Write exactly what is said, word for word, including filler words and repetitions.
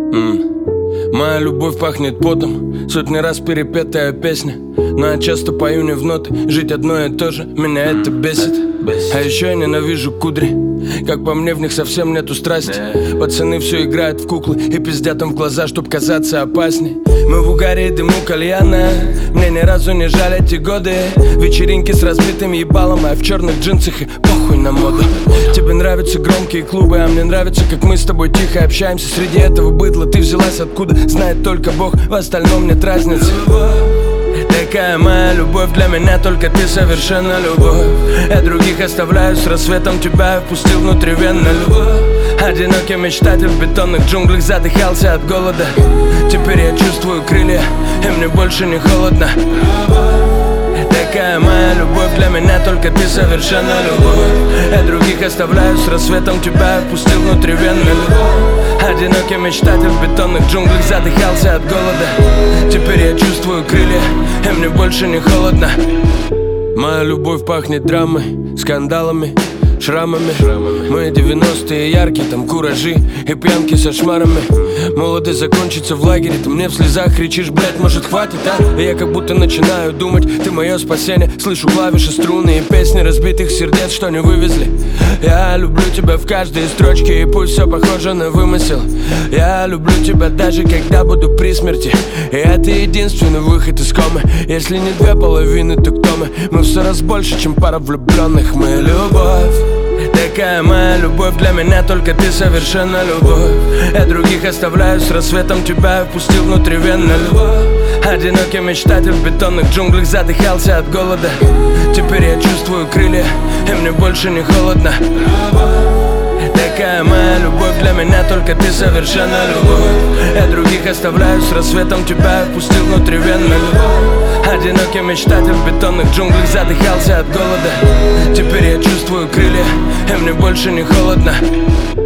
mm. Моя любовь пахнет потом, сотни раз перепетая песня. Но я часто пою не в ноты, жить одно и то же, меня это бесит. А еще я ненавижу кудри, как по мне в них совсем нету страсти. Пацаны все играют в куклы и пиздят им в глаза, чтоб казаться опасней. Мы в угаре и дыму кальяна, мне ни разу не жаль эти годы. Вечеринки с разбитым ебалом, а я в черных джинсах и похуй на моду. Тебе нравятся громкие клубы, а мне нравится, как мы с тобой тихо общаемся. Среди этого быдла ты взялась откуда, знает только Бог, в остальном нет разницы. Такая моя любовь, для меня только ты совершенно любовь. Я других оставляю с рассветом, тебя я впустил внутривенно. Одинокий мечтатель в бетонных джунглях задыхался от голода. Теперь я чувствую крылья, и мне больше не холодно. Такая моя любовь, для меня только ты совершенно любовь. Я других оставляю с рассветом, тебя я впустил внутривенно. Одинокий мечтатель в бетонных джунглях задыхался от голода. Теперь я чувствую крылья, и мне больше не холодно. Моя любовь пахнет драмой, скандалами, шрамами. Мои девяностые яркие, там куражи и пьянки со шмарами. Молодость закончится в лагере, ты мне в слезах кричишь, блять, может хватит, а? И я как будто начинаю думать, ты мое спасение. Слышу клавиши, струны и песни разбитых сердец, что не вывезли. Я люблю тебя в каждой строчке, и пусть все похоже на вымысел. Я люблю тебя даже когда буду при смерти, и это единственный выход из комы. Если не две половины, то кто мы? Мы в сто раз больше, чем пара влюбленных. Мы любовь. Такая моя любовь, для меня только ты совершенно любовь. Я других оставляю с рассветом, тебя я впустил внутривенно. Одинокий мечтатель в бетонных джунглях задыхался от голода. Теперь я чувствую крылья, и мне больше не холодно. Такая моя любовь, для меня только ты совершенно любовь. Я других оставляю с рассветом, тебя я впустил внутривенно. Одинокий мечтатель в бетонных джунглях задыхался от голода. Теперь я чувствую крылья, и мне больше не холодно.